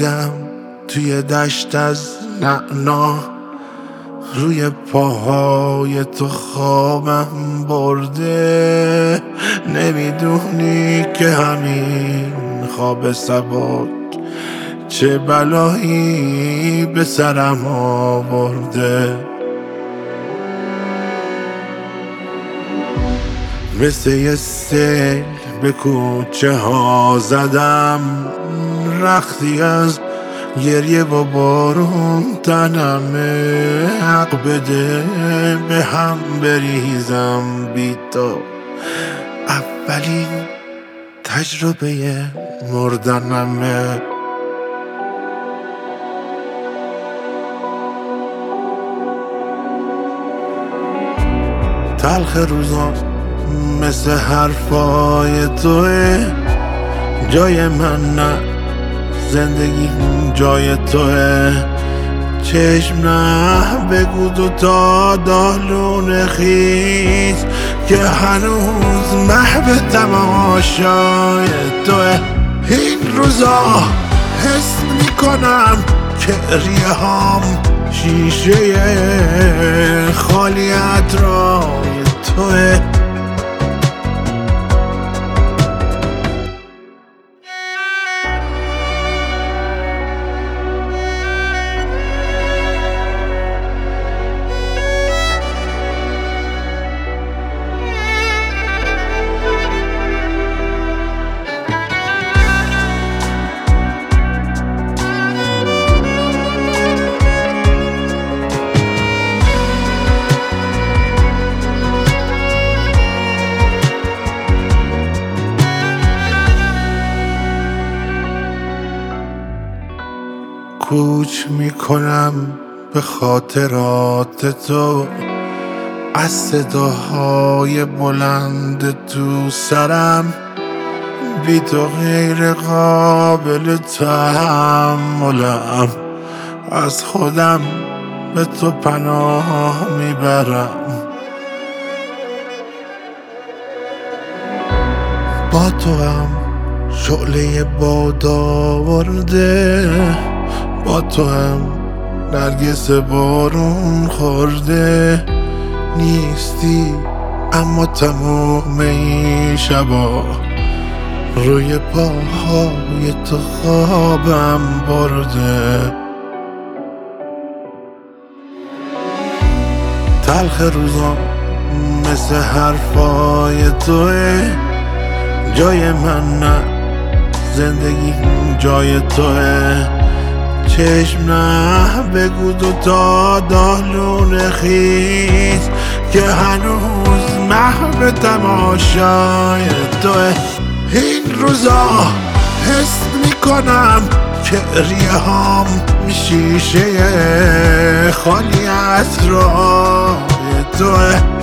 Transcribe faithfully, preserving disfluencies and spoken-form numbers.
خوابیدم توی دشت از نعنا، روی پاهای تو خوابم برده. نمیدونی که همین خواب سبک چه بلایی به سرم آورده. مثل یه سیل به کوچه ها زدم، رختی از گریه و بارون تنمه. حق بده به هم بریزم بی تو، اولین تجربه مردنمه. تلخ روزا مثل حرفای توه، جای من نه، زندگی جای توه. چشم نه بگو دو تا دالون خیز که هنوز محو تماشای توه. این روزا حس میکنم که ریه هام شیشه خالی اطرای توه. کوچ میکنم به خاطرات تو، از صداهای بلند تو سرم. بی تو غیر قابل تحملم، از خودم به تو پناه میبرم. با تو هم شعله باد آورده، با تو هم نرگس بارون خورده. نیستی اما تمام این شبا روی پاهای تو خوابم برده. تلخ روزا مثل حرفای توه، جای من نه، زندگی جای توه. چشم نه بگو دو تا دالون خیز که هنوز محو تماشای توه. این روزا حس میکنم که ریه هام شیشه خالی از راه توه.